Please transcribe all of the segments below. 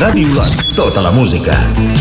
Ràdio Lot, tota la música.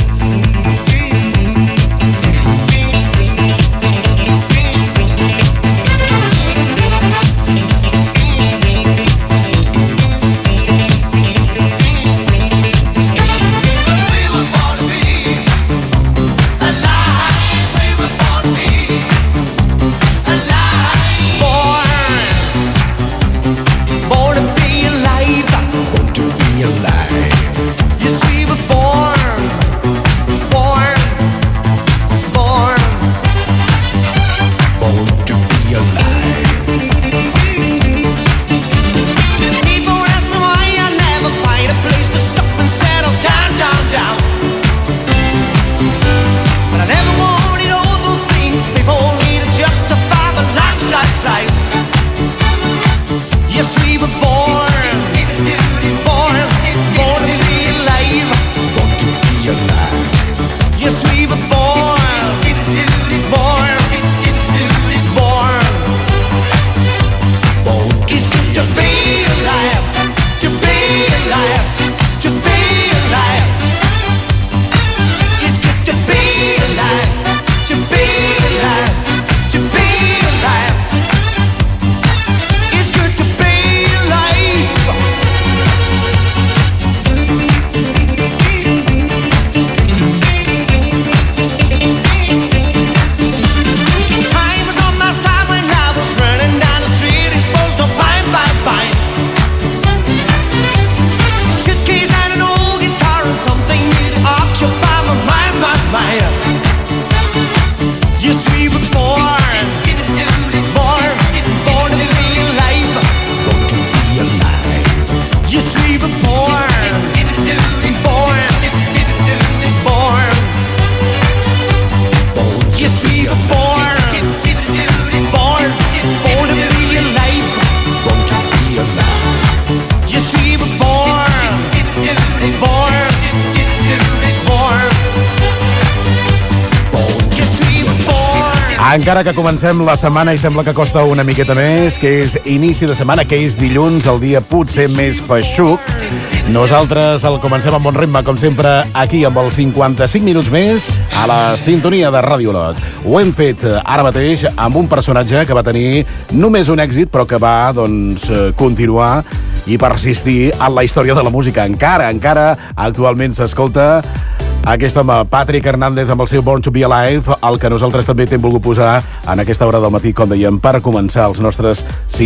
Encara que comencem la setmana i sembla que costa una miqueta més, que és inici de setmana, que és dilluns, el dia potser més feixuc, nosaltres el comencem amb bon ritme, com sempre, aquí amb els 55 minuts més a la sintonia de Ràdio Lot. Ho hem fet ara mateix amb un personatge que va tenir només un èxit, però que va, doncs, continuar i persistir en la història de la música. Encara actualment s'escolta aquest home, Patrick Hernández, amb el seu Born to be Alive, el que nosaltres també t'hem volgut posar en aquesta hora del matí, com dèiem, per començar els nostres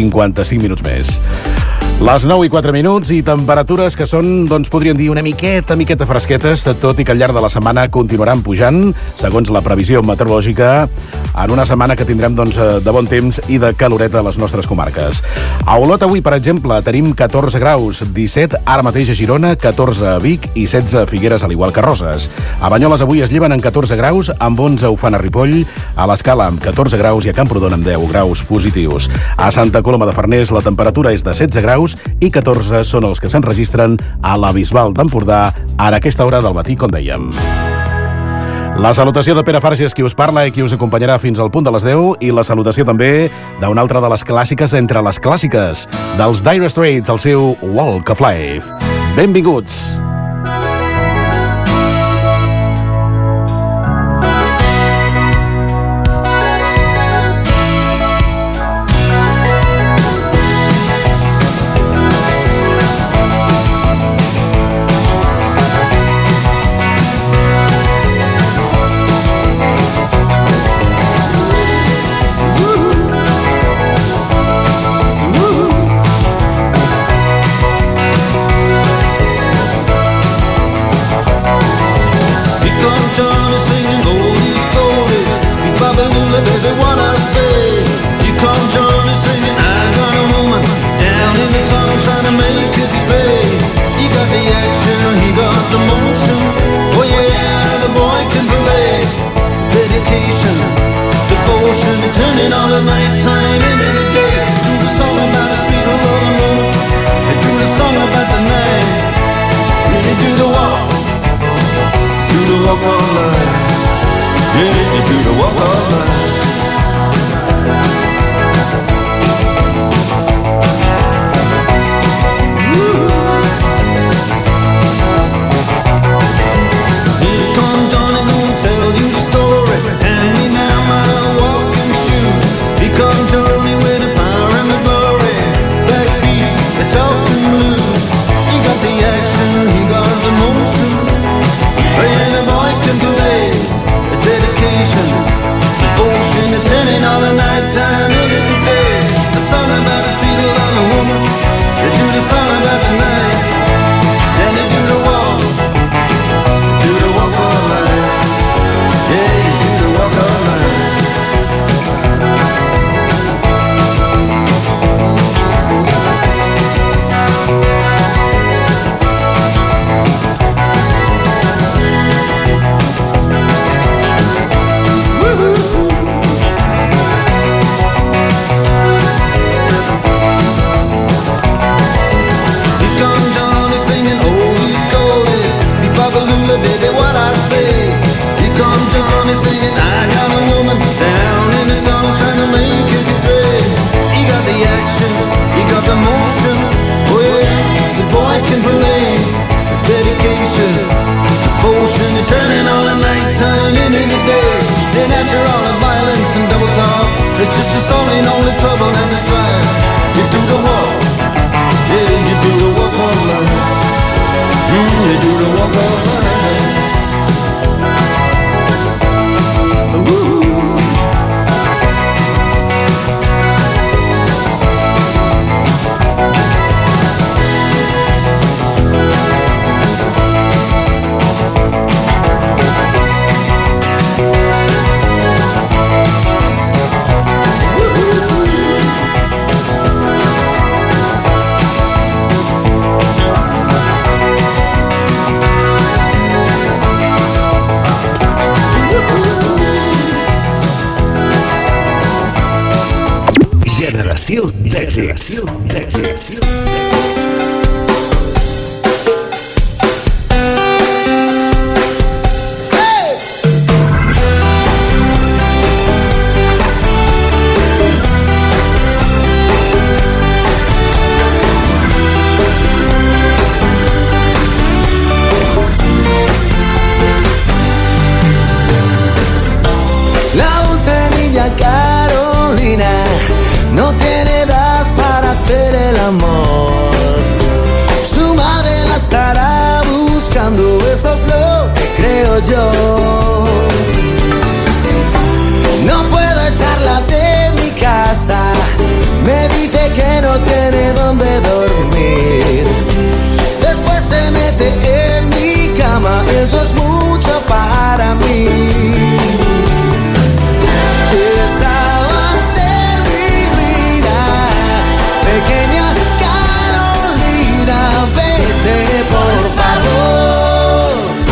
55 minuts més. Les 9 i 4 minuts i temperatures que són, doncs, podríem dir, una miqueta fresquetes, tot i que al llarg de la setmana continuaran pujant, segons la previsió meteorològica, en una setmana que tindrem, doncs, de bon temps i de caloreta a les nostres comarques. A Olot avui, per exemple, tenim 14 graus, 17 ara mateix a Girona, 14 a Vic i 16 a Figueres, al igual que Roses. A Banyoles avui es lleven en 14 graus, amb 11 ho fan a Ripoll, a l'Escala amb 14 graus i a Camprodon amb 10 graus positius. A Santa Coloma de Farners la temperatura és de 16 graus i 14 són els que s'enregistren a la Bisbal d'Empordà a aquesta hora del matí, com dèiem. La salutació de Pere Farges, qui us parla i qui us acompanyarà fins al punt de les 10, i la salutació també d'una altra de les clàssiques entre les clàssiques, dels Dire Straits, el seu Walk of Life. Benvinguts! you do the walk of Generació d'èxits. La dulce niña Carolina no tiene edad para hacer el amor. Su madre la estará buscando, eso es lo que creo yo. No puedo echarla de mi casa, me dice que no tiene dónde dormir. Después se mete en mi cama, eso es mucho para mí. Esa va a ser mi vida, pequeña Carolina, vete por favor.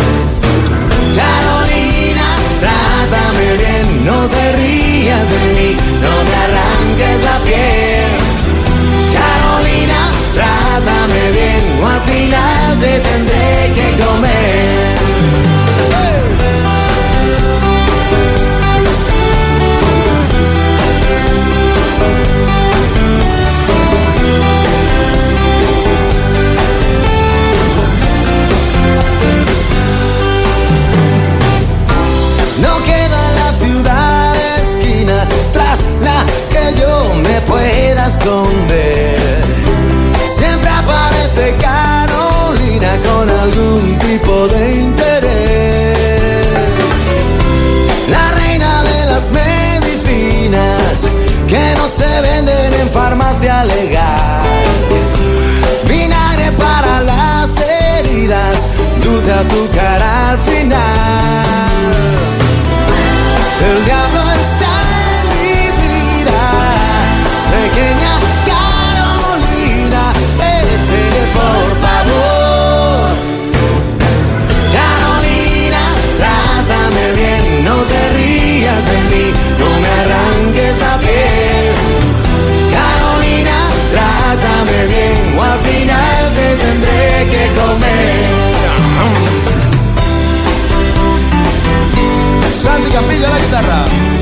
Carolina, trátame bien, no te rías de mí, no me arranques la piel. Carolina, trátame bien, o al final te tendré que comer. No queda en la ciudad esquina tras la que yo me pueda esconder. Siempre aparece Carolina con algún tipo de interés. La reina de las medicinas que no se venden en farmacia legal. Vinagre para las heridas, dulce azúcar al final. El diablo está en mi vida, pequeña Carolina, vete por favor. Carolina, trátame bien, no te rías de mí, no me arranques la piel. Carolina, trátame bien, o al final te tendré que comer. Santi Campillo a la guitarra.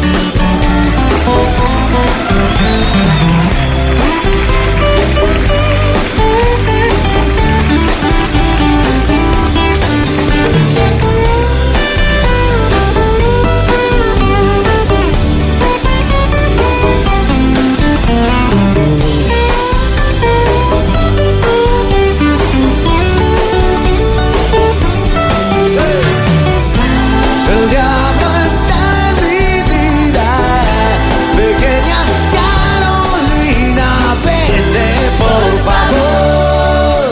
El diablo está en mi vida, pequeña Carolina, vete por favor.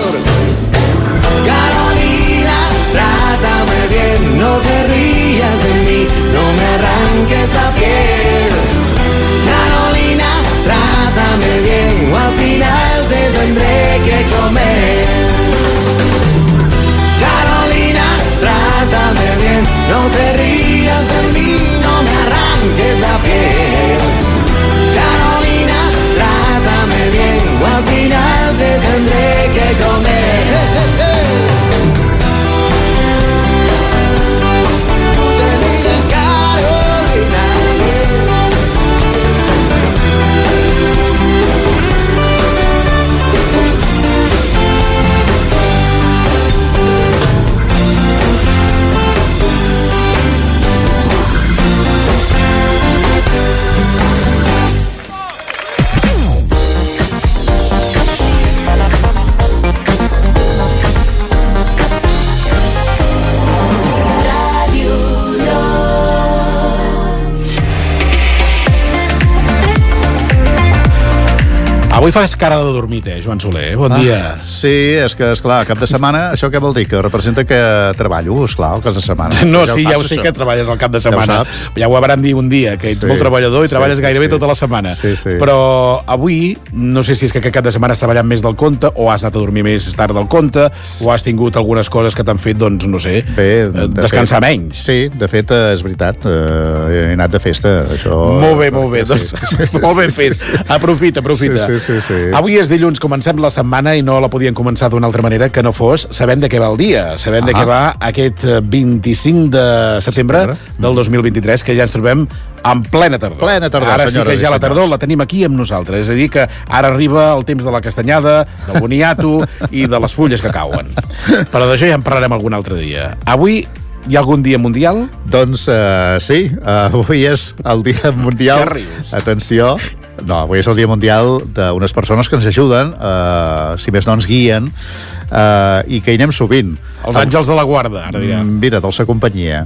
Carolina, trátame bien, no te rías de mí, no me arranques la piel. Carolina, trátame bien, o al final te tendré que comer. Carolina, trátame bien, no te rías de mí, no me arranques la piel. Carolina, trátame bien, o al final te tendré que comer. Te digo, Carolina. Avui fas cara de dormit, Joan Soler. Bon dia. Sí, és que, esclar, cap de setmana, això què vol dir? Que representa que treballo, esclar, el cap de setmana. No, sí, ja ho sé que treballes al cap de setmana. Ja ho haurem dit un dia, que ets molt treballador i treballes gairebé tota la setmana. Però avui, no sé si és que aquest cap de setmana has treballat més del compte, o has anat a dormir més tard del compte, o has tingut algunes coses que t'han fet, doncs, no sé, descansar menys. Sí, de fet, és veritat, he anat de festa, això... Molt bé, doncs, molt ben fet. Aprofita. Sí. Avui és dilluns, comencem la setmana i no la podíem començar d'una altra manera que no fos sabent de què va el dia, sabent de què va aquest 25 de setembre del 2023, que ja ens trobem en plena tardor. Ara sí que ja la tardor la tenim aquí amb nosaltres, és a dir que ara arriba el temps de la castanyada, del boniato i de les fulles que cauen. Però d'això ja en parlarem algun altre dia. Avui hi ha algun dia mundial? Doncs sí, avui és el dia mundial... Què rius? Atenció, no, avui és el dia mundial d'unes persones que ens ajuden, si més no ens guien, i que hi anem sovint. Els àngels de la guarda, ara dirà. Mira, dolça companyia.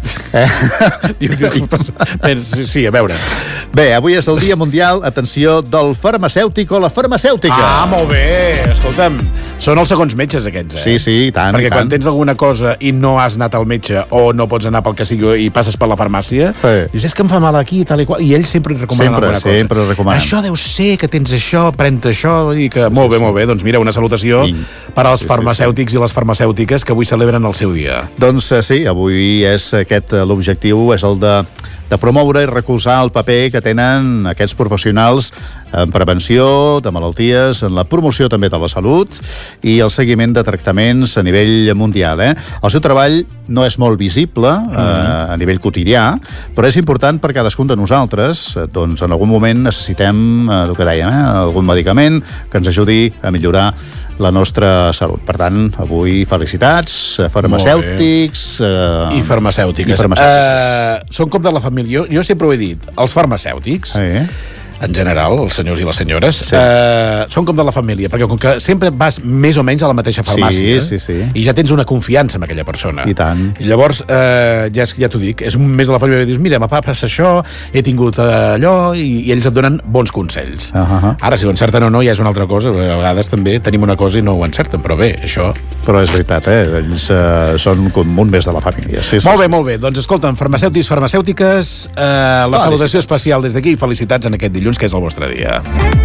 Sí, a veure. Bé, avui és el dia mundial, atenció, del farmacèutic o la farmacèutica. Ah, molt bé. Escolta'm, són els segons metges aquests, Sí, tant. Perquè quan tens alguna cosa i no has anat al metge o no pots anar pel que sigui i passes per la farmàcia, dius, és que em fa mal aquí, tal i qual, i ells sempre et recomanen alguna cosa. Sempre recomanen. Això deu ser que tens això, pren-te això, i que... Molt bé. Doncs mira, una salutació per als farmacèutics i les farmacèutiques que avui celebren el seu dia. Doncs sí, avui és aquest l'objectiu, és el de promoure i recolzar el paper que tenen aquests professionals en prevenció de malalties, en la promoció també de la salut i el seguiment de tractaments a nivell mundial. El seu treball no és molt visible a nivell quotidià, però és important per cadascun de nosaltres. Doncs en algun moment necessitem, el que dèiem, algun medicament que ens ajudi a millorar la nostra salut. Per tant, avui felicitats, farmacèutics... I farmacèutiques. Són com de la família. Jo sempre ho he dit, els farmacèutics, en general, els senyors i les senyores, són com de la família, perquè com que sempre vas més o menys a la mateixa farmàcia, i ja tens una confiança en aquella persona. I tant. I llavors, ja t'ho dic, és més de la família, dius, mira, passa això, he tingut allò, i ells et donen bons consells. Ara, si ho encerten o no, ja és una altra cosa. A vegades també tenim una cosa i no ho encerten, però bé, això... Però és veritat, ells són com un més de la família. Molt bé. Doncs escolta'm, farmacèutics, farmacèutiques, la salutació especial des d'aquí i felicitats en aquest dilluns, que és el vostre dia.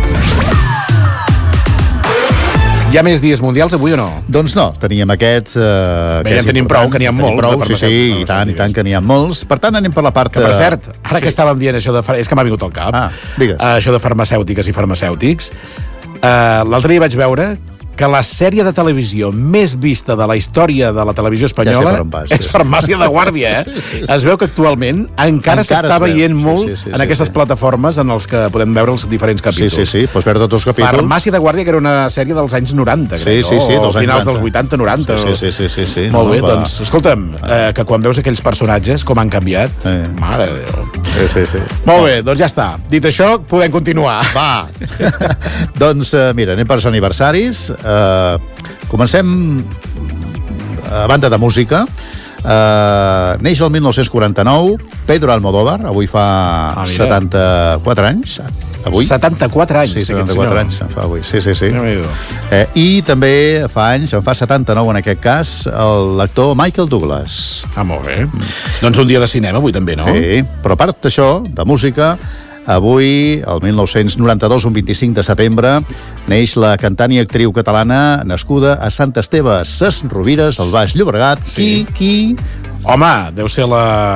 Hi ha més dies mundials avui o no? Doncs no, teníem aquests... Bé, ja en tenim prou, que n'hi ha molts. Sí, i tant que n'hi ha molts. Per tant, anem per la part... Que, per cert, ara que estàvem dient això de... És que m'ha vingut al cap. Digues. Això de farmacèutiques i farmacèutics. L'altre dia vaig veure que la sèrie de televisió més vista de la història de la televisió espanyola és Farmàcia de Guàrdia, Es veu que actualment encara s'està veient molt en aquestes plataformes en els que podem veure els diferents capítols. Sí, pots veure tots els capítols. Farmàcia de Guàrdia, que era una sèrie dels anys 90, crec, o finals dels 80-90. Sí. Molt bé, doncs, escolta'm, que quan veus aquells personatges, com han canviat, mare de Déu. Sí. Molt bé, doncs ja està. Dit això, podem continuar. Va! Doncs, mira, anem per els aniversaris. Comencem a banda de música. Neix el 1949 Pedro Almodóvar, avui fa 74 anys. Avui? 74 anys. Sí, 74 anys fa avui. Sí. I també fa anys, en fa 79 en aquest cas, l'actor Michael Douglas. Molt bé. Doncs un dia de cinema avui també, no? Sí, però a part d'això, de música, avui, el 1992, un 25 de setembre, neix la cantant i actriu catalana nascuda a Sant Esteve Ses Rovires, al Baix Llobregat. Qui? Home, deu ser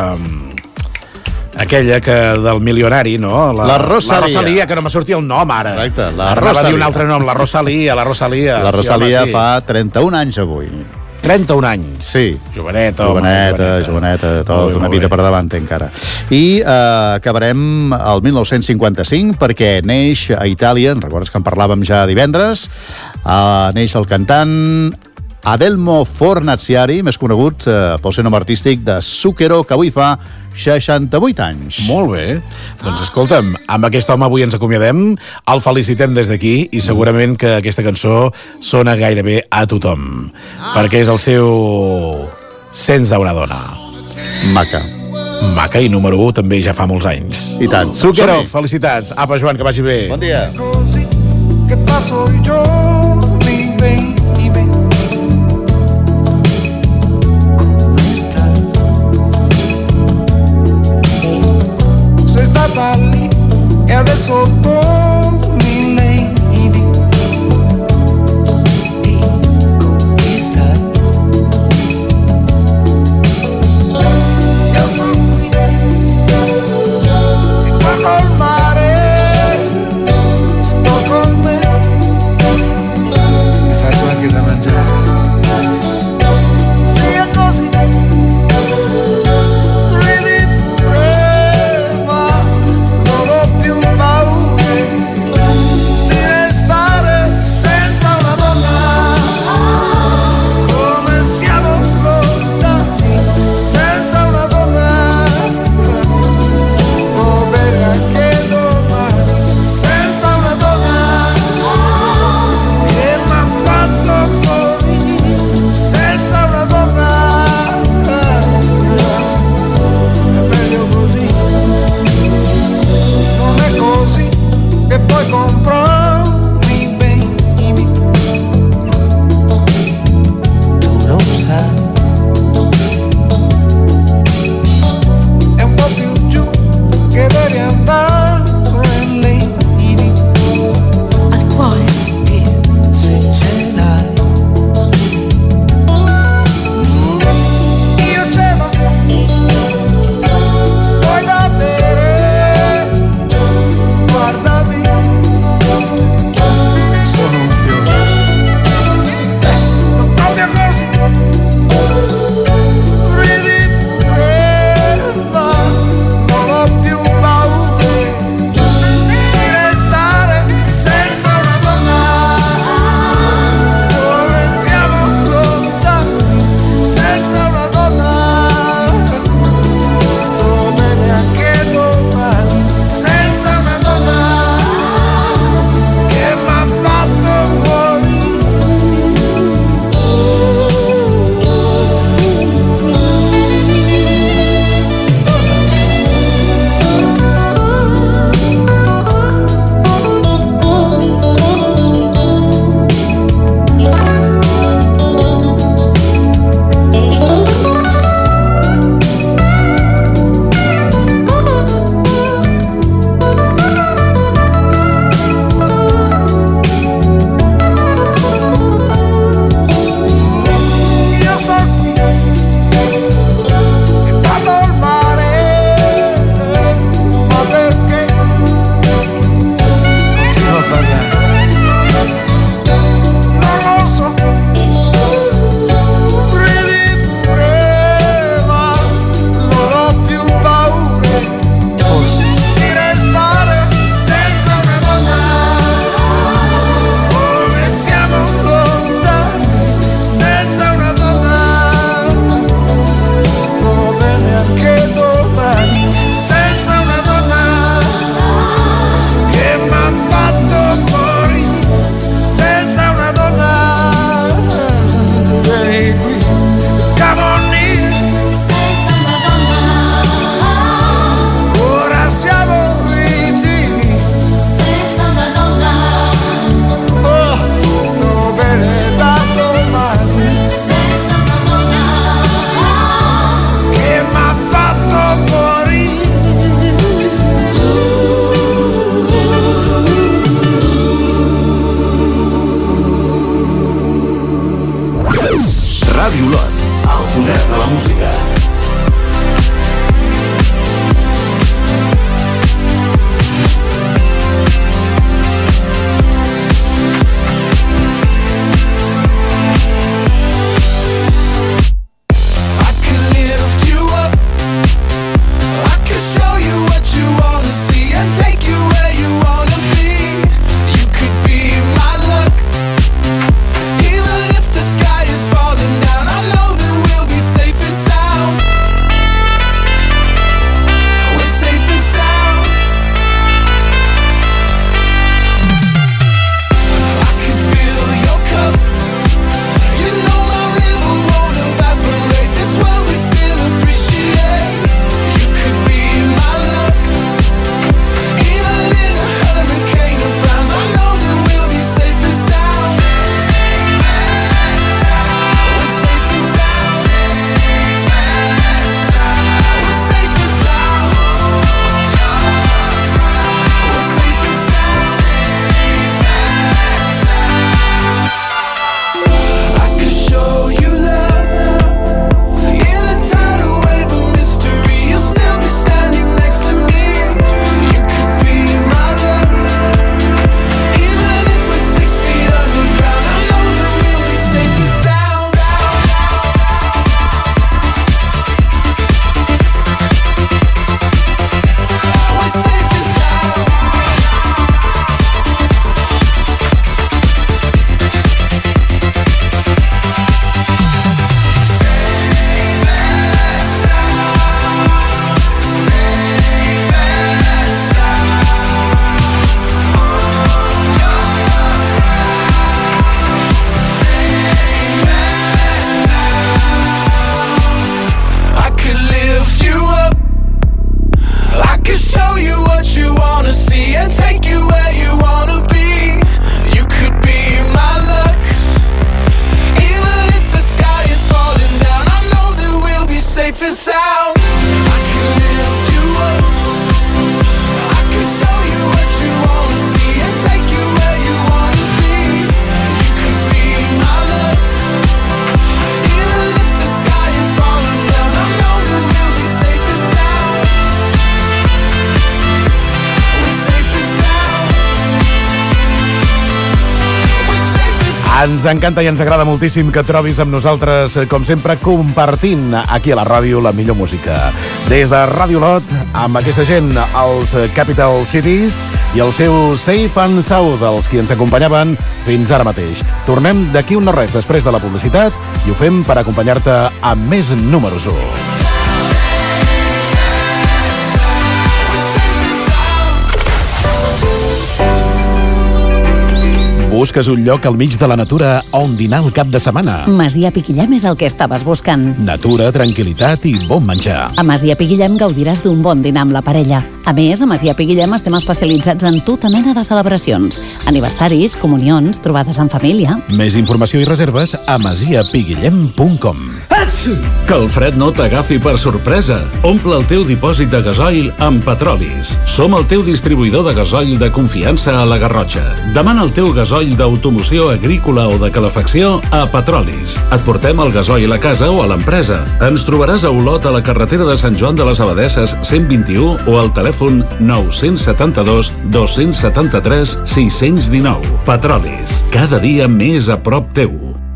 aquella que del milionari, no? La Rosalia. La Rosalia, que no me sortia el nom ara. Exacte, la Rosalia. Va dir un altre nom, la Rosalia. La Rosalia fa 31 anys avui. 31 anys. Sí. Joveneta, tot, una vida per davant encara. I acabarem el 1955 perquè neix a Itàlia, recordes que en parlàvem ja divendres, neix el cantant Adelmo Fornaziari, més conegut pel seu nom artístic de Zucchero, que avui fa 68 anys. Molt bé. Doncs escolta'm, amb aquest home avui ens acomiadem, el felicitem des d'aquí i segurament que aquesta cançó sona gairebé a tothom, perquè és el seu Senza una dona. Maca i número 1 també ja fa molts anys. I tant. Zucchero, felicitats. Apa, Joan, que vagi bé. Bon dia. che passo i giorni, baby. Come stai? Sei stata lì e adesso torni, lady. Come stai? Io sto qui e guardo il mare, sto con me, mi faccio anche da mangiare. Sia così, ridi pure, ma non ho più paura di restare senza una donna. Come siamo lontani senza una donna. Sto bene anche domani senza una donna che m'ha fatto morire senza una donna. È meglio così, non è così che poi comprarmi, baby. Tu lo sai, è un po' più giù che devi andare, lady. Al cuore. E se ce l'hai, io ce l'ho. Vuoi da bere? Guardami, sono un fiore. Non proprio così, ridi pure, ma non ho più paura di restare senza una donna. Come siamo lontani senza una donna. Sto bene anche domani senza una donna che m'ha fatto morire. Io sto qui e guardo il mare, ma perché continuo a parlare? Non lo so, ridi pure, ma non ho più paura, forse, di restare senza una donna. Come siamo lontani senza una donna. Sto bene anche domani senza una donna che m'ha fatto morire senza una donna. Vieni qui, come on in. Senza una donna. Ora siamo vicini. Senza una donna. Oh, sto bene da domani Senza una donna. che m'ha fatto morire. Ràdio Lot, el poder de la música. I can lift you up, I can show you what you wanna see and take you where you wanna be. You could be my luck, even if the sky is falling down. I know that we'll be safe and sound. safe and sound. I can lift you up. I can show you what you wanna see and take you where you wanna be. You could be my love. Even if the sky is falling down, I know that we'll be safe and sound. We're safe and sound. We're safe and sound. Ens encanta i ens agrada moltíssim que et trobis amb nosaltres, com sempre, compartint aquí a la ràdio la millor música. Des de Ràdio Lot, amb aquesta gent, els Capital Cities i el seu Safe and Sound, els qui ens acompanyaven fins ara mateix. Tornem d'aquí un no res després de la publicitat i ho fem per acompanyar-te amb més números 1. Busques un lloc al mig de la natura on dinar el cap de setmana. Masia Piquillem és el que estaves buscant. Natura, tranquil·litat i bon menjar. A Masia Piquillem gaudiràs d'un bon dinar amb la parella. A més, a Masia Piquillem estem especialitzats en tota mena de celebracions. Aniversaris, comunions, trobades en família. Més informació i reserves a masiapiguillem.com. Que el fred no t'agafi per sorpresa. Omple el teu dipòsit de gasoil amb Petrolis. Som el teu distribuïdor de gasoil de confiança a la Garrotxa. Demana el teu gasoil d'automoció agrícola o de calefacció a Petrolis. Et portem el gasoil a casa o a l'empresa. Ens trobaràs a Olot, a la carretera de Sant Joan de les Abadesses 121 o al telèfon 972 273 619. Petrolis. Cada dia més a prop teu.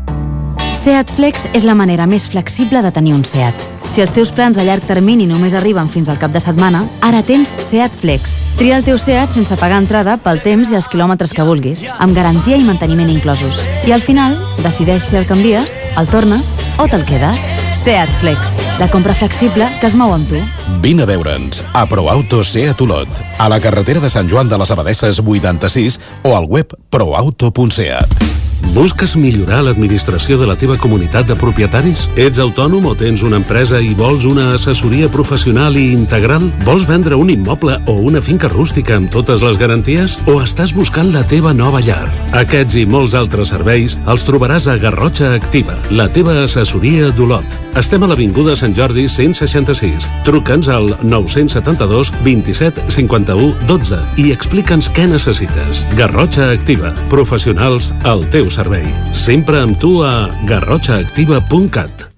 Seat Flex és la manera més flexible de tenir un Seat. Si els teus plans a llarg termini només arriben fins al cap de setmana, ara tens Seat Flex. Tria el teu Seat sense pagar entrada pel temps i els quilòmetres que vulguis, amb garantia i manteniment inclosos. I al final, decideix si el canvies, el tornes o te'l quedes. Seat Flex, la compra flexible que es mou amb tu. Vine a veure'ns a ProAuto Seat Olot, a la carretera de Sant Joan de les Abadesses 86 o al web proauto.seat. Busques millorar l'administració de la teva comunitat de propietaris? Ets autònom o tens una empresa i vols una assessoria professional i integral? Vols vendre un immoble o una finca rústica amb totes les garanties? O estàs buscant la teva nova llar? Aquests i molts altres serveis els trobaràs a Garrotxa Activa, la teva assessoria d'Olot. Estem a l'Avinguda Sant Jordi 166. Truca'ns al 972 27 51 12 i explica'ns què necessites. Garrotxa Activa, professionals al teu servei. Sempre amb tu a garrotxaactiva.cat.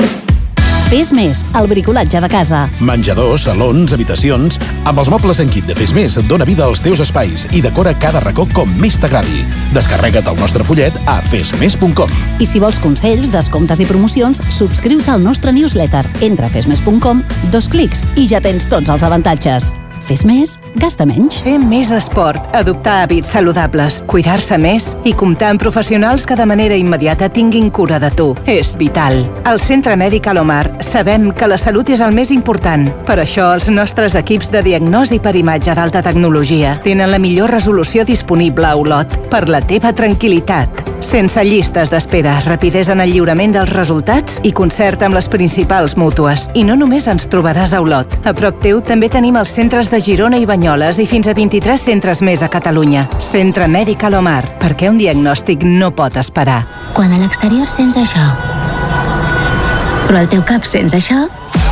Fes Més, el bricolatge de casa. Menjadors, salons, habitacions... Amb els mobles en kit de Fes Més, dona vida als teus espais i decora cada racó com més t'agradi. Descarrega't el nostre fullet a fesmes.com. I si vols consells, descomptes i promocions, subscriu-te al nostre newsletter. Entra a fesmes.com, 2 clics i ja tens tots els avantatges. Fes més, gasta menys. Fer més esport, adoptar hàbits saludables, cuidar-se més i comptar amb professionals que de manera immediata tinguin cura de tu. És vital. Al Centre Mèdic Alomar sabem que la salut és el més important. Per això els nostres equips de diagnosi per imatge d'alta tecnologia tenen la millor resolució disponible a Olot per la teva tranquil·litat. Sense llistes d'espera, rapidesa en el lliurament dels resultats i concert amb les principals mútues. I no només ens trobaràs a Olot. A prop teu també tenim els centres de Girona i Banyoles i fins a 23 centres més a Catalunya. Centre Mèdic Alomar, perquè un diagnòstic no pot esperar. Quan a l'exterior sents això, però al teu cap sents això,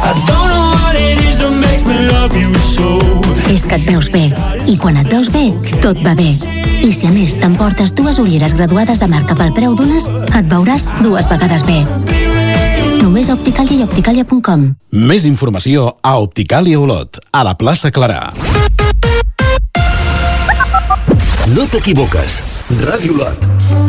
és que et veus bé. I quan et veus bé, tot va bé. I si a més t'emportes 2 ulleres graduades de marca pel preu d'unes, et veuràs 2 vegades bé. Només a Opticalia i Opticalia.com. Més informació a Opticalia Olot, a la plaça Clarà. No t'equivoques. Ràdio Olot.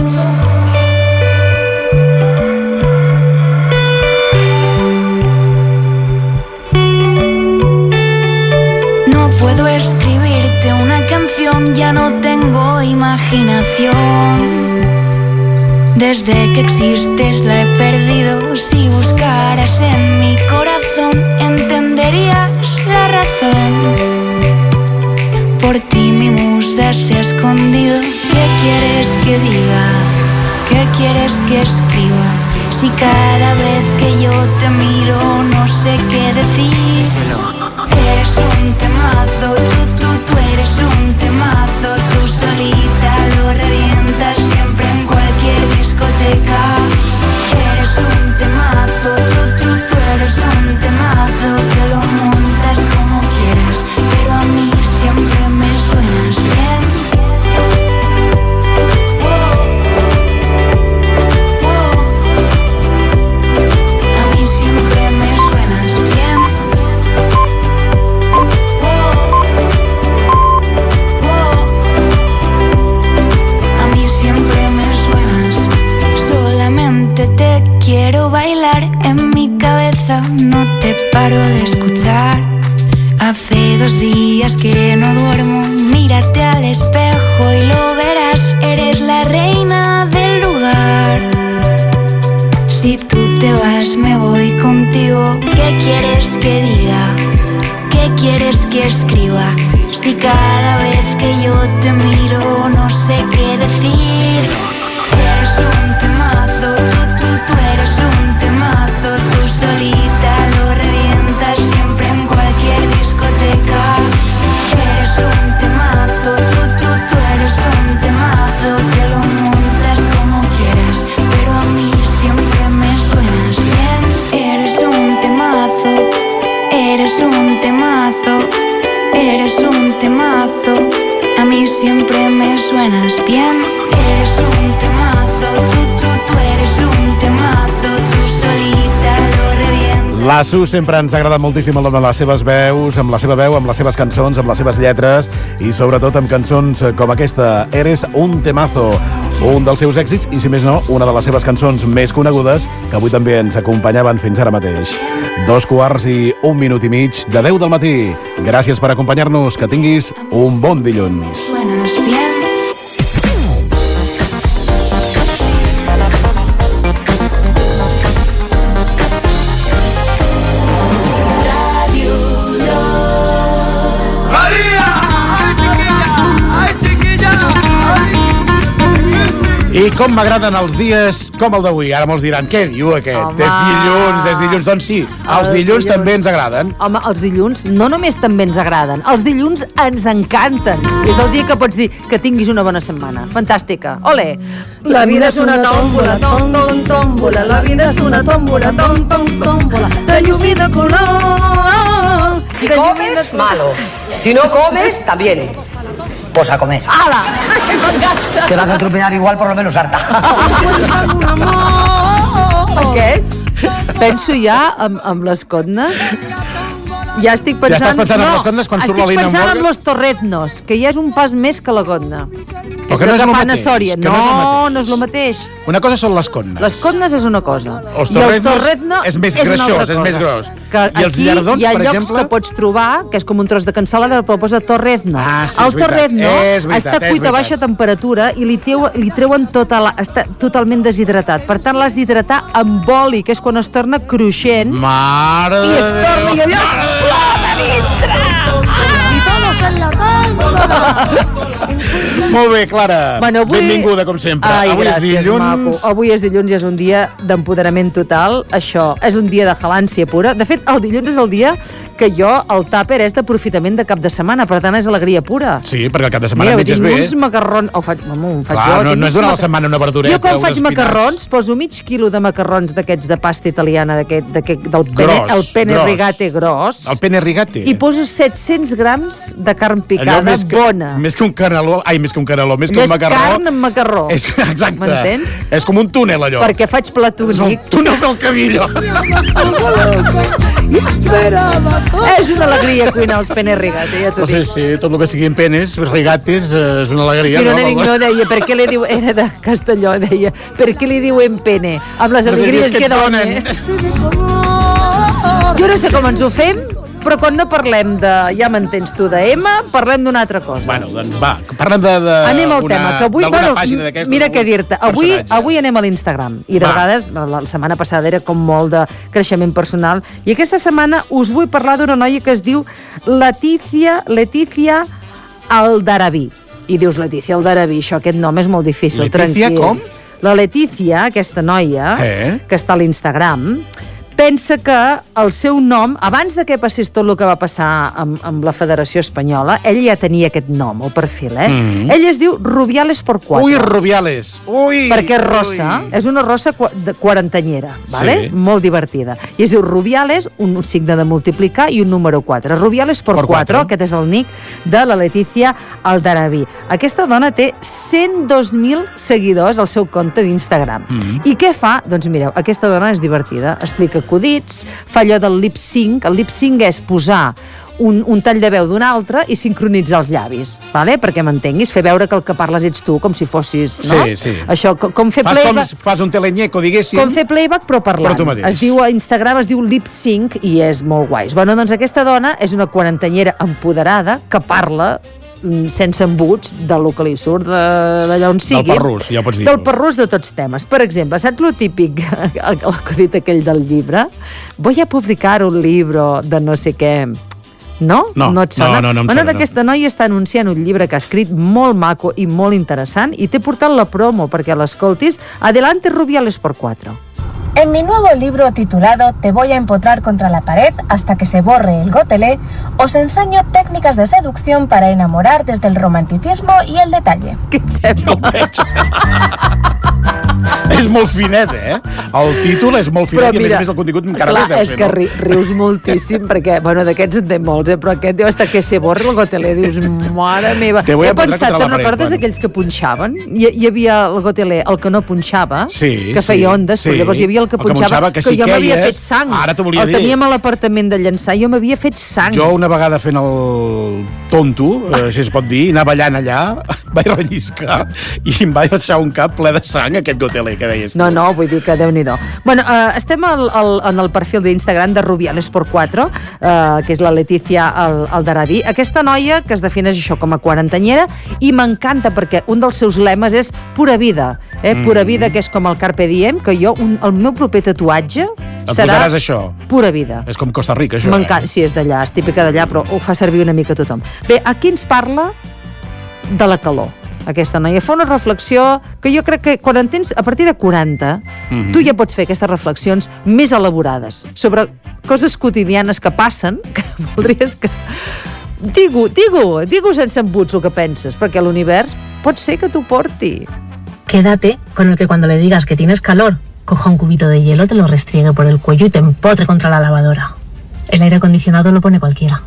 No puedo escribirte una canción, ya no tengo imaginación. Desde que existes la he perdido. Si buscaras en mi corazón, entenderías la razón. Por ti mi musa se ha escondido. ¿Qué quieres que diga? ¿Qué quieres que escriba? Si cada vez que yo te miro no sé qué decir. Eres un temazo, tú eres un temazo. Tú solita lo revientas siempre en cualquier discoteca. Eres un temazo, tú eres un temazo. cabeza, no te paro de escuchar. Hace 2 días que no duermo, mírate al espejo y lo verás, eres la reina del lugar. Si tú te vas me voy contigo, ¿qué quieres que diga? ¿Qué quieres que escriba? Si cada vez que yo te miro no sé qué decir. Eres un temazo, tú eres un temazo, tú solita lo revientas siempre en cualquier discoteca. Eres un temazo, tú eres un temazo, te lo montas como quieras, pero a mí siempre me suenas bien. Eres un temazo, eres un temazo, eres un temazo, a mí siempre me suenas bien. Eres un temazo, tú eres un temazo, tú solita lo revientas. La Su sempre ens agrada moltíssim amb les seves veus, amb la seva veu, amb les seves cançons, amb les seves lletres i sobretot amb cançons com aquesta, Eres un temazo, un dels seus èxits i, si més no, una de les seves cançons més conegudes que avui també ens acompanyaven fins ara mateix. 2:01 de 10 del matí. Gràcies per acompanyar-nos, que tinguis un bon dilluns. Suenas bien. I com m'agraden els dies com el d'avui. Ara molts diran, què diu aquest? Home. És dilluns. Doncs sí, els dilluns també ens agraden. Home, els dilluns no només també ens agraden, els dilluns ens encanten. És el dia que pots dir que tinguis una bona setmana. Fantàstica. Ole! La vida es una tómbola, tómbola. La vida es una tómbola, tómbola. De llum i de color. Si comes, malo. Si no comes, también. Pues a comer. ¡Hala! Te vas a atropellar igual, por lo menos harta. Aquest? Penso ja amb les cotnes. Ja estic pensant... Ja estàs pensant en les cotnes quan surt la Lina Estic pensant Morgan? en los torreznos, que ja és un pas més que la cotna. Però que no és el mateix. Sòria. Que no és el mateix. No és el mateix. Una cosa són les cotnes. Les cotnes és una cosa. Els I el torreznos torrezno és més una greixós, altra és més cosa. gros. Que I els aquí llardons, hi ha per llocs exemple? que pots trobar, que és com un tros de cansalada, però posa torrezno. Ah, sí, és El torrezno veritat. És veritat, està cuit a baixa temperatura i li treuen està totalment deshidratat. Per tant, l'has d'hidratar amb oli, que és quan es torna cruixent. Mare I es torna i allò explota dintre. I todos en la tómbola. Molt bé, Clara. Bueno, Benvinguda, com sempre. Ai, avui gràcies, és dilluns. maco. Avui és dilluns i és un dia d'empoderament total. Això és un dia de halància pura. De fet, el dilluns és el dia que jo, el tàper, és d'aprofitament de cap de setmana. Per tant, és alegria pura. Sí, perquè el cap de setmana Mira, menges tinc bé. uns macarrons... Ho faig, ho faig Clar, jo. no és durant la setmana una verdureta. Jo quan uns faig espinacs. macarrons, poso mig quilo de macarrons d'aquests de pasta italiana, del Gros, pene gros. rigate gros. El pene rigate. I poso 700 grams de carn picada bona. Més que un caneló, més que un És carn amb macarró. Exacte. M'entens? És com un túnel, allò. Perquè faig platònic. És el túnel del Cabillo. És una alegria cuinar els pene rigate, ja t'ho Sí, dic. sí, tot el que siguin penes, rigates, és una alegria. Mira, un amic meu deia, per què li diu... Era de Castelló, deia, per què li diuen pene? Amb les alegries que donen. Jo no sé com ens ho fem, però quan no parlem de, ja m'entens tu, de M, parlem d'una altra cosa. Bueno, doncs va, parlem de Anem al tema, que avui, pàgina d'aquesta. mira què dir-te, avui anem a l'Instagram, i de vegades, la setmana passada era com molt de creixement personal, i aquesta setmana us vull parlar d'una noia que es diu Leticia Aldarabí. I dius, Leticia Aldarabí, això, aquest nom és molt difícil, Leticia, tranquils. com? La Leticia, aquesta noia, que està a l'Instagram, pensa que el seu nom, abans de que passés tot el que va passar amb la Federació Espanyola, ella ja tenia aquest nom, el perfil, Ella es diu Rubiales por 4. Ui, Rubiales. Ui. Perquè és rossa, és una rossa quarantanyera, vale? Sí. Molt divertida. I es diu Rubiales, un signe de multiplicar i un número 4. Rubiales por 4, aquest és el nick de la Leticia Aldarabí. Aquesta dona té 102.000 seguidors al seu compte d'Instagram. I què fa? Doncs mireu, aquesta dona és divertida, explica acudits, fa allò del lip-sync. El lip-sync és posar un tall de veu d'un altre i sincronitzar els llavis, vale? Perquè m'entenguis, fer veure que el que parles ets tu, com si fossis, no? Sí. Això, com fer playback... Fas un teleñeco, diguéssim. Com fer playback, però parlant. Però tu mateix. Es diu a Instagram, es diu lip sync i és molt guais. Bueno, doncs aquesta dona és una quarantanyera empoderada que parla sense embuts del que li surt d'allà on sigui. Del parrús, ja pots dir. Del parrús de tots temes. Per exemple, saps lo típic, el que ha dit aquell del llibre? Voy a publicar un libro de no sé què. No? No et sona? No em Bueno, sona. d'aquesta noia està anunciant un llibre que ha escrit molt maco i molt interessant i t'he portat la promo perquè l'escoltis. Adelante Rubiales por 4. En mi nuevo libro titulado Te voy a empotrar contra la pared hasta que se borre el gotelé, os enseño técnicas de seducción para enamorar desde el romanticismo y el detalle. Què et sembla? És molt finet, El títol és molt finet i a més el contingut encara més deu ser, és que rius moltíssim perquè, bueno, d'aquests en té molts, però aquest diu hasta que se borre el gotelé, dius, mare meva. Te voy a He empotrar pensat, contra la te'n pared, recordes bueno. aquells que punxaven? Hi havia el gotelé, el que no punxava, que feia sí, ondes, però llavors hi havia el que punxava, que si jo m'havia queies, fet sang. Ara t'ho volia el dir. teníem a l'apartament de llançar, jo m'havia fet sang. Jo una vegada fent el tonto, si es pot dir, anar ballant allà, vaig relliscar i em vaig deixar un cap ple de sang, aquest gotelé que deies tu. No, vull dir que Déu-n'hi-do. Bueno, estem en el perfil d'Instagram de Rubiales por 4, que és la Leticia Aldaradí. Aquesta noia que es defineix això com a quarantanyera i m'encanta perquè un dels seus lemes és pura vida. Pura vida, que és com el Carpe Diem, que jo, el meu proper tatuatge serà posaràs això. Pura vida. És com Costa Rica, això. M'encanta, sí, és d'allà, és típica d'allà, però ho fa servir una mica tothom. Bé, aquí ens parla de la calor. Aquesta noia fa una reflexió que jo crec que quan en tens a partir de 40, tu ja pots fer aquestes reflexions més elaborades sobre coses quotidianes que passen, que voldries que... Digue-ho sense embuts el que penses, perquè l'univers pot ser que t'ho porti. Quédate con el que cuando le digas que tienes calor, coja un cubito de hielo, te lo restriegue por el cuello y te empotre contra la lavadora. El aire acondicionado lo pone cualquiera.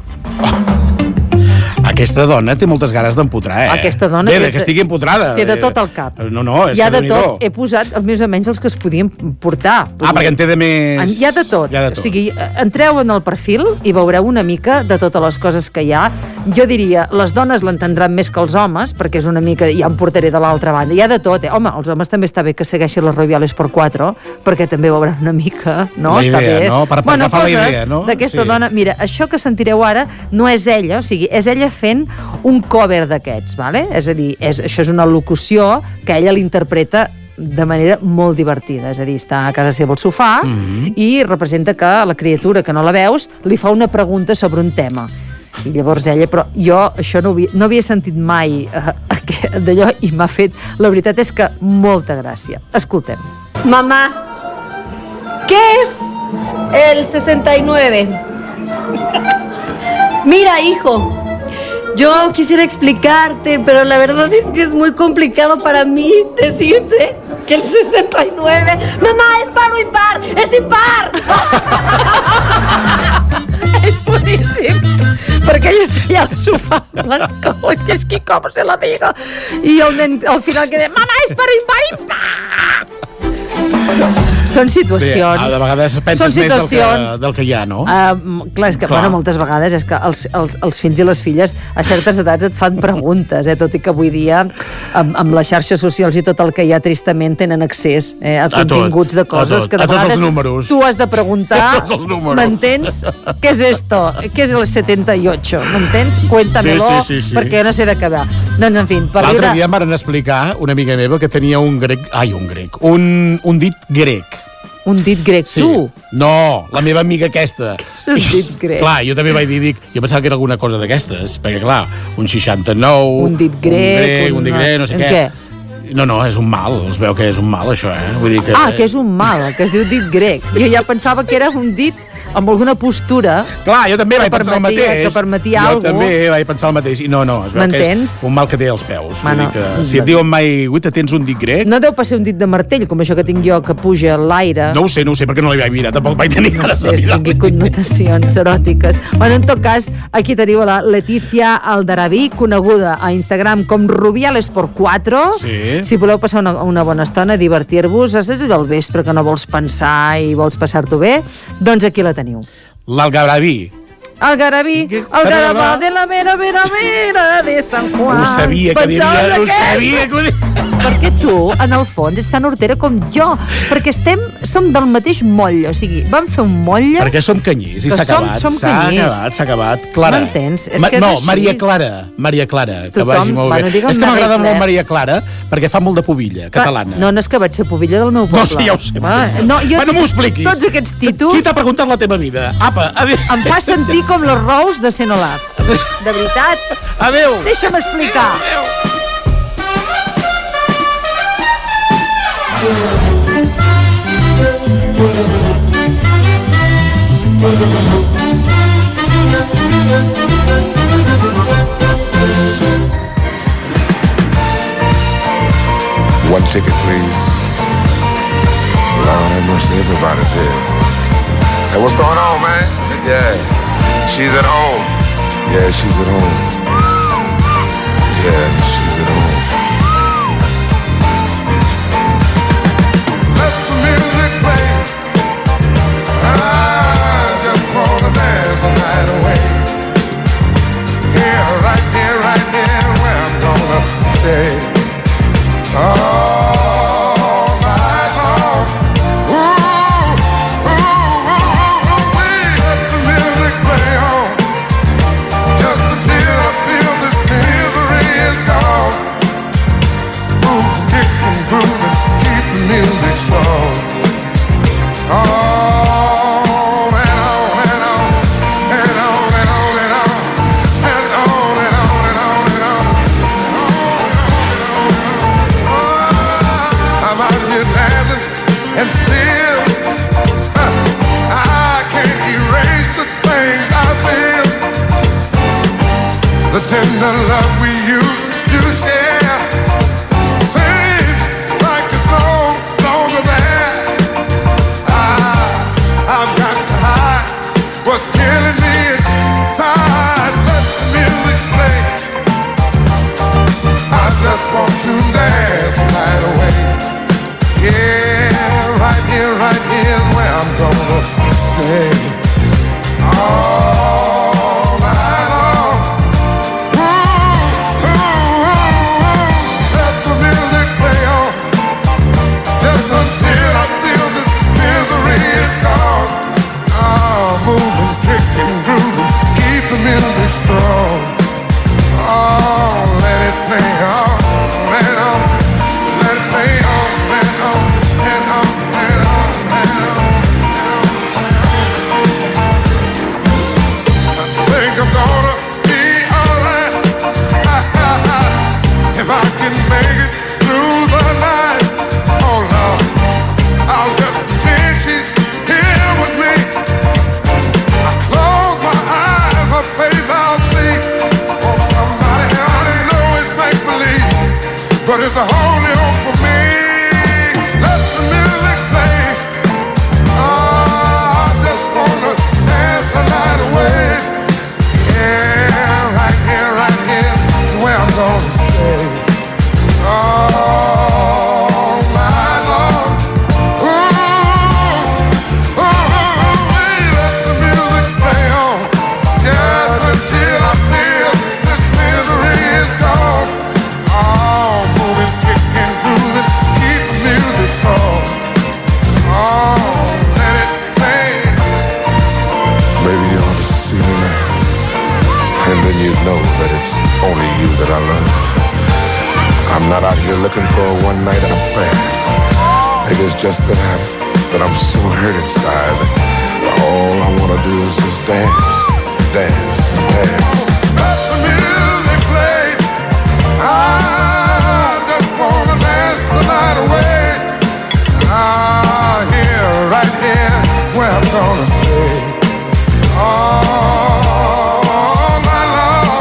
Aquesta dona té moltes ganes d'empotrar, Aquesta dona... Bé, que estigui empotrada. Té de tot al cap. No, és hi ha que de Déu-n'hi-do. tot. He posat més o menys els que es podien portar. Perquè en té de més... Hi ha de tot. O sigui, entreu en el perfil i veureu una mica de totes les coses que hi ha. Jo diria, les dones l'entendran més que els homes, perquè és una mica... Ja em portaré de l'altra banda. Hi ha de tot, Home, els homes també està bé que segueixin les Rubiales por 4, perquè també veuran una mica, no? La idea, està bé. no? Per agafar la idea, no? D'aquesta Sí. dona... Mira, això que sentireu ara no és ella, o sigui, és ella fent un cover d'aquests, vale? És a dir, això és una locució que ella l'interpreta de manera molt divertida, és a dir, està a casa seva al sofà i representa que la criatura que no la veus li fa una pregunta sobre un tema. I llavors ella, però jo això no havia sentit mai d'allò i m'ha fet, la veritat és que molta gràcia. Escoltem. Mamá, ¿qué es el 69? Mira, hijo, yo quisiera explicarte, pero la verdad es que es muy complicado para mí decirte que el 69... ¡Mamá, es par o impar! ¡Es impar! És boníssim, perquè ella està allà al sofà, en plan, és que com se la diga. I el nen al final que diu, mama, és per impar, impar! Són situacions... Bé, de vegades penses més del que hi ha, no? Clar, és que bueno, moltes vegades és que els fills i les filles a certes edats et fan preguntes, tot i que avui dia amb les xarxes socials i tot el que hi ha tristament tenen accés a continguts de coses que de vegades tu has de preguntar, m'entens? ¿Qué es esto? ¿Qué es el 78? M'entens? Cuéntamelo, perquè no sé de què va. Doncs, en fi, per l'altre dia em van explicar una amiga meva que tenia un dit grec. Un dit grec, sí. Tu? No, la meva amiga aquesta. És un dit grec. Clar, jo també vaig dir, jo pensava que era alguna cosa d'aquestes, perquè clar, un 69... Un dit grec... Un dit grec, no sé què. No, és un mal, es veu que és un mal, això, Vull dir que... que és un mal, que es diu dit grec. Jo ja pensava que era un dit amb alguna postura... Clar, jo també vaig pensar el mateix. Que permetia alguna cosa. Jo també vaig pensar el mateix. I no, es veu que és un mal que té als peus. Vull dir que, si et diuen mai, tens un dit grec... No deu ser un dit de martell, com això que tinc jo, que puja a l'aire. No ho sé, perquè no l'hi vaig mirar. Tampoc vaig tenir ganes de mirar. Tingui connotacions eròtiques. Bueno, en tot cas, aquí teniu la Leticia Aldaradí, coneguda a Instagram com Rubiales por 4. Sí. Si voleu passar una bona estona, divertir-vos, és del vespre que no vols pensar i vols passar-t'ho bé, doncs aquí la teniu. L'Algaradí. Algarabí, Algarabá de la Vera de San Juan. Ho sabia que diria, ho sabia que ho diria. Perquè tu, en el fons, ets tan hortera com jo. Perquè som del mateix moll. O sigui, vam fer un moll... Perquè som canyís i s'ha acabat. S'ha acabat. Clara. M'entens? No, Maria Clara. Que vagi molt bé. És que m'agrada molt Maria Clara perquè fa molt de pubilla, catalana. No és que vaig ser pubilla del meu poble. No, sí, ja ho sé. No m'ho expliquis. Tots aquests títols... Qui t'ha preguntat la teva vida? Apa, adéu. Em fa sentir com los Rous de Senolab. De veritat. Adéu. Deixa'm explicar. Adéu. One ticket, please. Lord have mercy, everybody's here. Hey, what's going on, man? Yeah, she's at home. Yeah, she's at home. Yeah, she's at home. Let the music play. I just wanna dance the night away. Here, right here, where I'm gonna stay. All night long. Let the music play on. Just until I feel this misery is gone. Move, kick and groove and keep the music strong. On and on and on and on and on and on and on and on and on and on. I'm out here dancing and still I can't erase the things I feel. The tender love we used to share seems like it's no longer there. I've got to hide what's killing me inside. Let the music play. I just want to dance the night away. Yeah, right here is where I'm gonna stay. All night long. Let the music play on. Just until I feel this misery is gone. Moving, kicking, grooving, keep the music strong. Oh, let it play on, let it on, let it play on, let it on, let it on, let it on, let it on. I think I'm gonna be alright if I can make it through the night. Oh Lord, I'll just pretend she's here with me. I close my eyes, her face I'll see. Oh, somebody help me know it's make-believe, but it's a holy hope for me. Let the music play. I just wanna dance the night away. Yeah, right here is where I'm gonna stay. All night long. Let the music play on. Just until I feel this misery is gone. Oh, moving, kicking, grooving, keep the music strong. Oh, let it play. Maybe you ought to see me now, and then you'd know that it's only you that I love. I'm not out here looking for a one-night affair. Maybe it's just that I'm so hurt inside that all I wanna do is just dance, dance, dance. Let the music play. I just wanna dance the night away. Here, right here, where I'm gonna stay. All night long.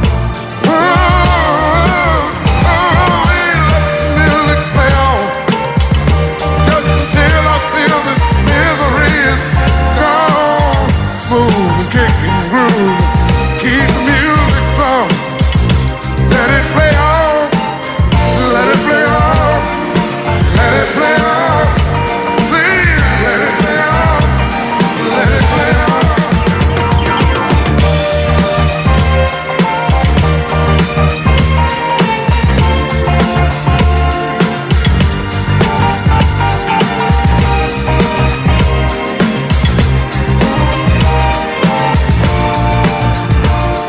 Let the music play on. Just until I feel this misery is gone. Move, kick and groove, keep the music strong. Let it play on, let it play on, let it play on. Please let it play on, let it play on.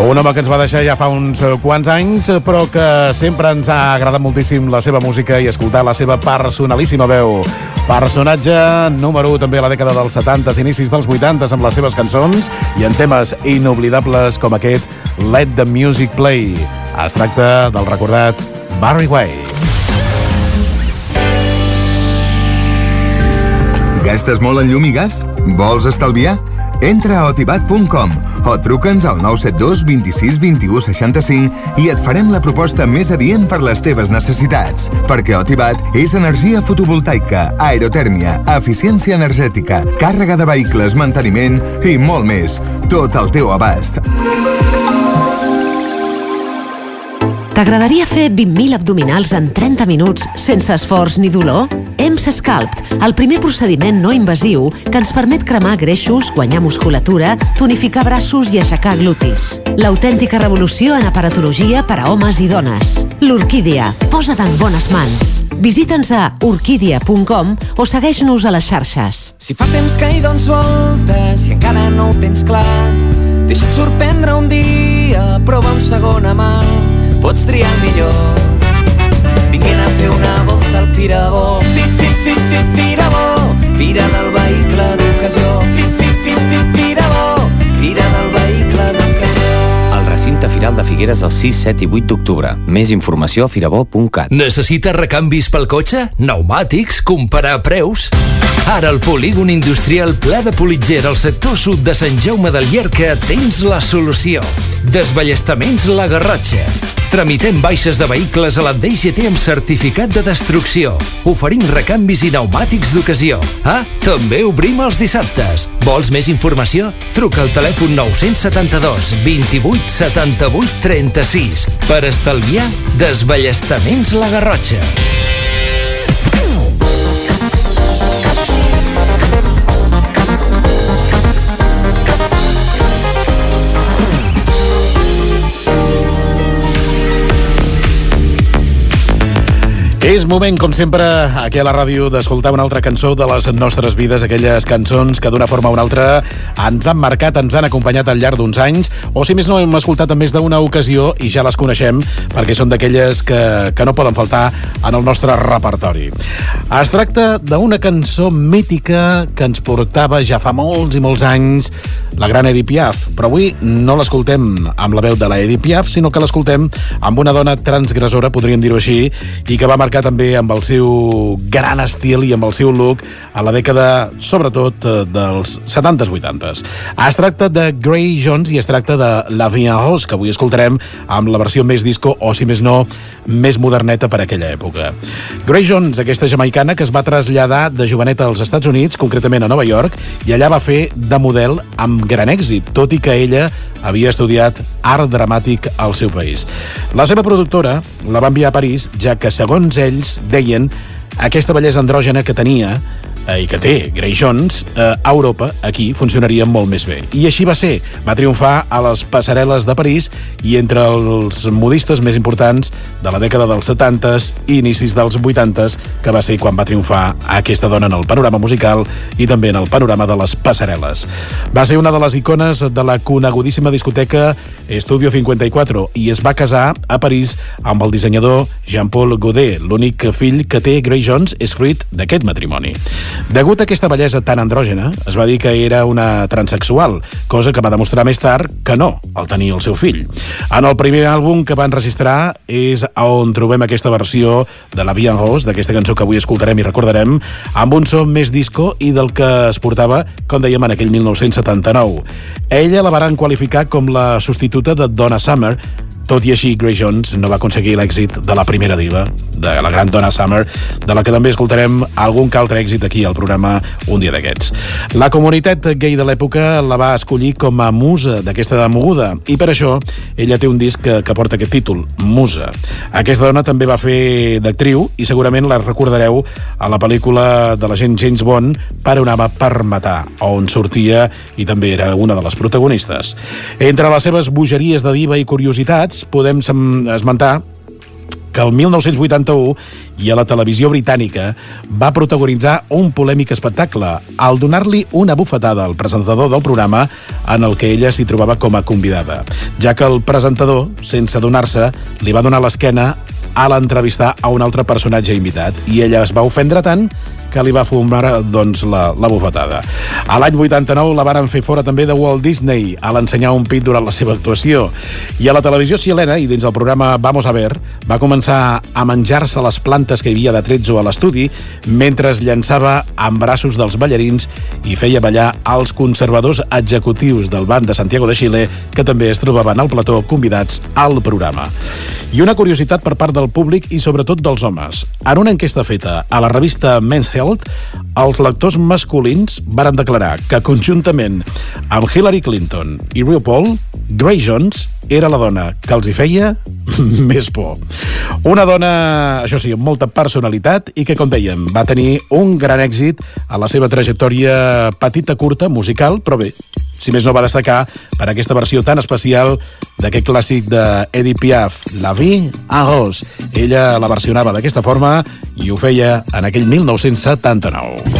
Un home que ens va deixar ja fa uns quants anys, però que sempre ens ha agradat moltíssim la seva música i escoltar la seva personalíssima veu. Personatge número 1 també a la dècada dels 70s, inicis dels 80s amb les seves cançons i en temes inoblidables com aquest Let the Music Play. Es tracta del recordat Barry White. Gastes molt en llum i gas? Vols estalviar? Entra a otibat.com o truca'ns al 972 26 21 65 i et farem la proposta més adient per les teves necessitats. Perquè Otibat és energia fotovoltaica, aerotèrmia, eficiència energètica, càrrega de vehicles, manteniment i molt més. Tot al teu abast. T'agradaria fer 20.000 abdominals en 30 minuts sense esforç ni dolor? EMS Sculpt, el primer procediment no invasiu que ens permet cremar greixos, guanyar musculatura, tonificar braços i aixecar glutis. L'autèntica revolució en aparatologia per a homes i dones. L'Orquídia, posa't en bones mans. Visita'ns a orquídia.com o segueix-nos a les xarxes. Si fa temps que hi dones voltes i encara no ho tens clar, deixa't sorprendre un dia, prova un segon a mà. Pots triar millor. Vinguem a fer una volta al Firabó. Firabó, Fira del Vehicle d'Ocasió. Firabó, Fira del Vehicle d'Ocasió. El recinte Firal de Figueres el 6, 7 i 8 d'octubre. Més informació a firabó.cat. Necessites recanvis pel cotxe? Pneumàtics? Comparar preus? Ara al polígon industrial Pla de Politger al sector sud de Sant Jaume del Llierca tens la solució. Desballestaments La Garrotxa. Tramitem baixes de vehicles a la DGT amb certificat de destrucció. Oferim recanvis i pneumàtics d'ocasió. Ah, també obrim els dissabtes. Vols més informació? Truca al telèfon 972 28 78 36 per estalviar desballestaments La Garrotxa. És moment, com sempre, aquí a la ràdio d'escoltar una altra cançó de les nostres vides, aquelles cançons que d'una forma o una altra ens han marcat, ens han acompanyat al llarg d'uns anys, o si més no hem escoltat en més d'una ocasió i ja les coneixem perquè són d'aquelles que no poden faltar en el nostre repertori. Es tracta d'una cançó mítica que ens portava ja fa molts i molts anys la gran Edith Piaf, però avui no l'escoltem amb la veu de la Edith Piaf, sinó que l'escoltem amb una dona transgressora, podríem dir-ho així, i que va marcar també amb el seu gran estil i amb el seu look a la dècada, sobretot, dels 70s, 80s. Es tracta de Grace Jones i es tracta de La Vie en Rose, que avui escoltarem amb la versió més disco, o si més no, més moderneta per aquella època. Grace Jones, aquesta jamaicana que es va traslladar de joveneta als Estats Units, concretament a Nova York, i allà va fer de model amb gran èxit, tot i que ella havia estudiat art dramàtic al seu país. La seva productora la va enviar a París, ja que, segons ells, deien aquesta bellesa andrògena que tenia i que té Grace Jones, a Europa, aquí, funcionaria molt més bé. I així va ser. Va triomfar a les passarel·les de París i entre els modistes més importants de la dècada dels 70s i inicis dels 80s, que va ser quan va triomfar aquesta dona en el panorama musical i també en el panorama de les passarel·les. Va ser una de les icones de la conegudíssima discoteca Estudio 54 i es va casar a París amb el dissenyador Jean-Paul Gaultier. L'únic fill que té Grace Jones és fruit d'aquest matrimoni. Degut a aquesta bellesa tan andrògena, es va dir que era una transexual, cosa que va demostrar més tard que no, al tenir el seu fill. En el primer àlbum que van registrar és on trobem aquesta versió de La Vie en Rose, d'aquesta cançó que avui escoltarem i recordarem, amb un so més disco i del que es portava, com dèiem, en aquell 1979. Ella la varen qualificar com la substituta de Donna Summer. Tot i així, Grace Jones no va aconseguir l'èxit de la primera diva, de la gran Donna Summer, de la que també escoltarem algun que altre èxit aquí al programa un dia d'aquests. La comunitat gay de l'època la va escollir com a musa d'aquesta moguda, i per això ella té un disc que porta aquest títol, Musa. Aquesta dona també va fer d'actriu i segurament la recordareu a la pel·lícula de l'agent James Bond, Panorama per matar, on sortia i també era una de les protagonistes. Entre les seves bogeries de diva i curiositats, podem esmentar que el 1981 i a la televisió britànica va protagonitzar un polèmic espectacle al donar-li una bufetada al presentador del programa en el que ella s'hi trobava com a convidada, ja que el presentador, sense adonar-se, li va donar l'esquena a l'entrevistar a un altre personatge invitat i ella es va ofendre tant que li va fumar doncs, la bufetada. A l'any 89 la varen fer fora també de Walt Disney a l'ensenyar un pit durant la seva actuació. I a la televisió xilena i dins el programa Vamos a Ver va començar a menjar-se les plantes que hi havia de Trezzo a l'estudi mentre es llançava en braços dels ballarins i feia ballar els conservadors executius del Banc de Santiago de Xile que també es trobaven al plató convidats al programa. I una curiositat per part del públic i sobretot dels homes. En una enquesta feta a la revista Men's Health, els lectors masculins varen declarar que conjuntament amb Hillary Clinton i RuPaul, Grace Jones era la dona que els hi feia més por. Una dona, això sí, amb molta personalitat i que, com dèiem, va tenir un gran èxit a la seva trajectòria petita, curta, musical, però bé, si més no va destacar per aquesta versió tan especial d'aquest clàssic d'Edith Piaf, La Vie en Rose. Ella la versionava d'aquesta forma i ho feia en aquell 1979.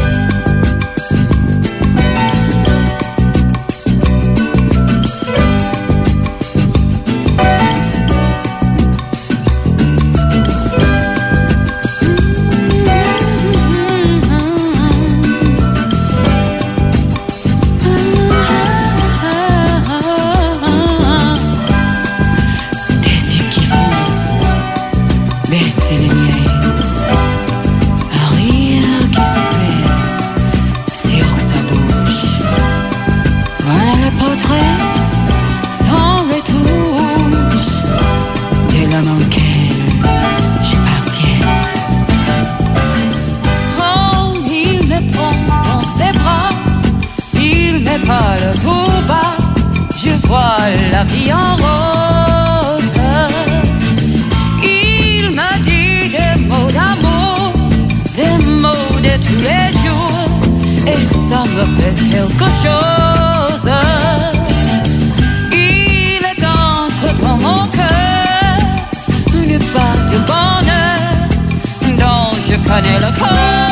La vie en rose. Il m'a dit des mots d'amour, des mots de tous les jours, et ça me fait quelque chose. Il est entre dans mon cœur une part de bonheur dont je connais le corps.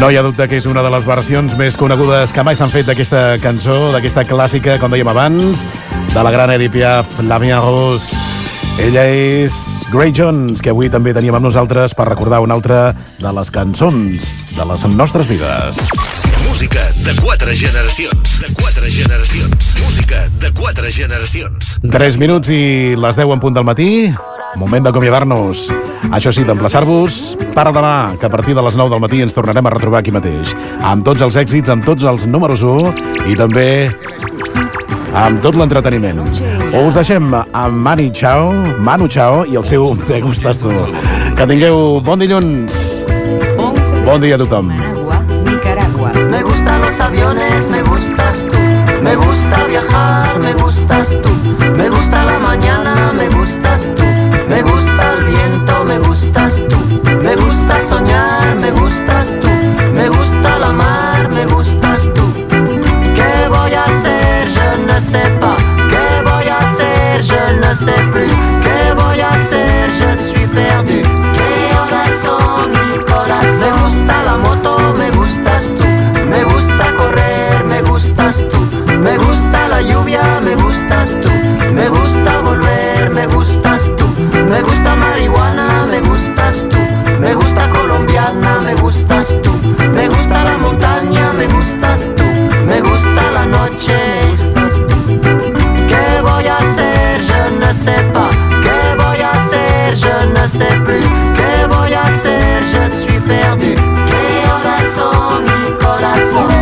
No hi ha dubte que és una de les versions més conegudes que mai s'han fet d'aquesta cançó, d'aquesta clàssica, com dèiem abans, de la gran Edith Piaf, La Vie en Rose. Ella és Grace Jones, que avui també teníem amb nosaltres per recordar una altra de les cançons de les nostres vides. Música de 4 generacions. De 4 generacions. Música de 4 generacions. 3 minuts i les 10 en punt del matí. Moment d'acomiadar-nos. Això sí, d'emplaçar-vos per demà, que a partir de les 9 del matí ens tornarem a retrobar aquí mateix. Amb tots els èxits, amb tots els números 1 i també amb tot l'entreteniment. Us deixem amb Manu Chao i el seu Me Gustas Tu. Que tingueu bon dilluns. Bon dia a tothom. Nicaragua. Me gustan los aviones, me gustas tú. Me gusta viajar, me gustas tú. Me gusta la mañana, me gustas tú. Me gusta el viento, me gustas tú. Me gusta soñar, me gustas tú. Me gusta la mar, me gustas tú. ¿Qué voy a hacer? Je ne sais pas. ¿Qué voy a hacer? Je ne sais plus. ¿Qué voy a hacer? Je suis perdu. ¿Qué horas son, mi corazón? Me gusta la moto, me gustas tú. Me gusta correr, me gustas tú. Me gusta la lluvia, me gustas tú. Me gusta volver, me gustas tú. Me gusta marihuana, me gustas tú. Me gusta colombiana, me gustas tú. Me gusta la montaña, me gustas tú. Me gusta la noche, me gustas tú. ¿Qué voy a hacer? Je ne sais pas. ¿Qué voy a hacer? Je ne sais plus. ¿Qué voy a hacer? Je suis perdu. ¿Qué horas son, mi corazón?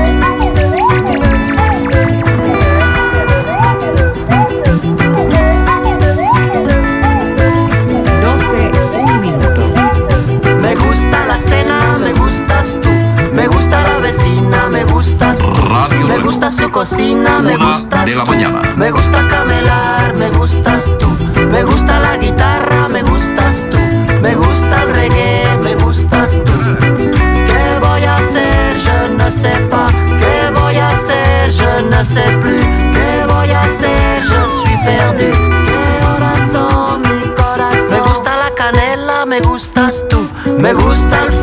Me gusta la vecina, me gustas tú. Me gusta su cocina, me gustas tú. Me gusta camelar, me gustas tú. Me gusta la guitarra, me gustas tú. Me gusta el reggae, me gustas tú. ¿Qué voy a hacer? Je ne sais pas. ¿Qué voy a hacer? Je ne sais plus. ¿Qué voy a hacer? Je suis perdu. ¿Qué horas son, mi corazón? Me gusta la canela, me gustas tú. Me gusta el